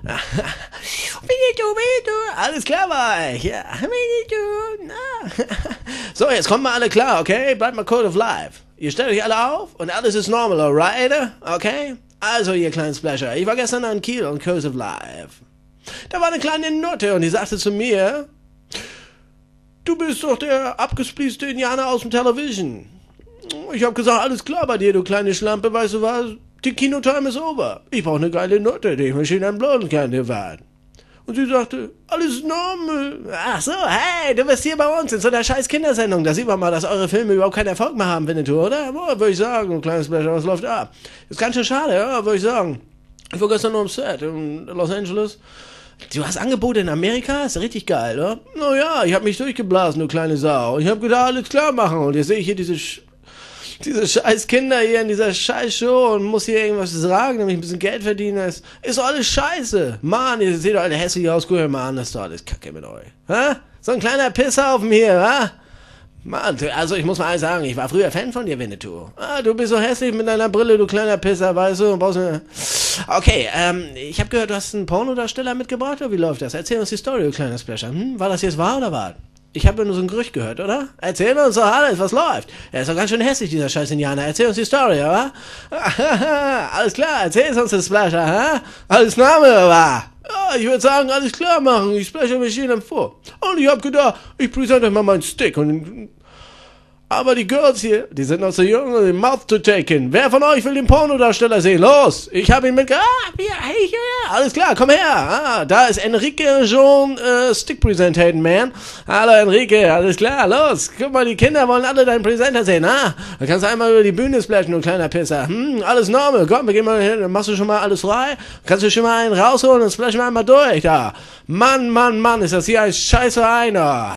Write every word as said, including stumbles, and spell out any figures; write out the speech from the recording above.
Winnetou, Winnetou, alles klar bei euch. Ja, Winnetou, na. So, jetzt kommt mal alle klar, okay? Bleibt mal Code of Life. Ihr stellt euch alle auf und alles ist normal, alright? Okay? Also, ihr kleinen Splasher, ich war gestern an Kiel und Code of Life. Da war eine kleine Nutte und die sagte zu mir, du bist doch der abgespießte Indianer aus dem Television. Ich hab gesagt, alles klar bei dir, du kleine Schlampe, weißt du was? Die Kinotime ist over. Ich brauche eine geile Nutte, die ich mir schön am Blonden kann, der Wart. Und sie sagte, alles normal. Ach so, hey, du bist hier bei uns in so einer scheiß Kindersendung. Da sieht man mal, dass eure Filme überhaupt keinen Erfolg mehr haben, Winnetou, oder? Boah, würde ich sagen, du kleines Splash, was läuft ab? Ist ganz schön schade, ja, würde ich sagen. Ich war gestern noch am Set in Los Angeles. Du hast Angebote in Amerika? Ist richtig geil, oder? Naja, ich hab mich durchgeblasen, du kleine Sau. Ich hab gedacht, alles klar machen. Und jetzt sehe ich hier diese... Sch Diese scheiß Kinder hier in dieser scheiß Show und muss hier irgendwas sagen, nämlich ein bisschen Geld verdienen. Das ist doch alles scheiße. Mann, ihr seht doch alle hässlich aus. Guck mal an, das ist doch alles Kacke mit euch. Hä? So ein kleiner Pisshaufen hier, hä? Mann, also ich muss mal eins sagen, ich war früher Fan von dir, Winnetou. Ah, du bist so hässlich mit deiner Brille, du kleiner Pisser, weißt du? Brauchst eine... Okay, ähm, ich habe gehört, du hast einen Pornodarsteller mitgebracht, oder wie läuft das? Erzähl uns die Story, du kleiner Splasher. Hm? War das jetzt wahr oder wahr? Ich habe nur so ein Gerücht gehört, oder? Erzähl uns doch alles, was läuft. Er ist doch ganz schön hässlich, dieser scheiß Indianer. Erzähl uns die Story, oder? Alles klar, erzähl uns das Splasher, hä? Alles Name, oder? Ja, ich würde sagen, alles klar machen. Ich spreche mich jedem vor. Und ich hab gedacht, ich präsente euch mal meinen Stick. Und aber die Girls hier, die sind noch so jung, um den Mouth to taken. Wer von euch will den Pornodarsteller sehen? Los! Ich hab ihn mit... Ah, hier, hey, hier, alles klar, komm her. Ah, da ist Enrique Jean äh, Stick Presentating, man. Hallo Enrique, alles klar, los. Guck mal, die Kinder wollen alle deinen Präsenter sehen, ah? Da kannst du einmal über die Bühne splashen, du kleiner Pisser. Hm, alles normal, komm, wir gehen mal hin, dann machst du schon mal alles frei. Kannst du schon mal einen rausholen und splashen wir einmal durch, da. Mann, Mann, Mann, ist das hier ein scheiß Verein, oh.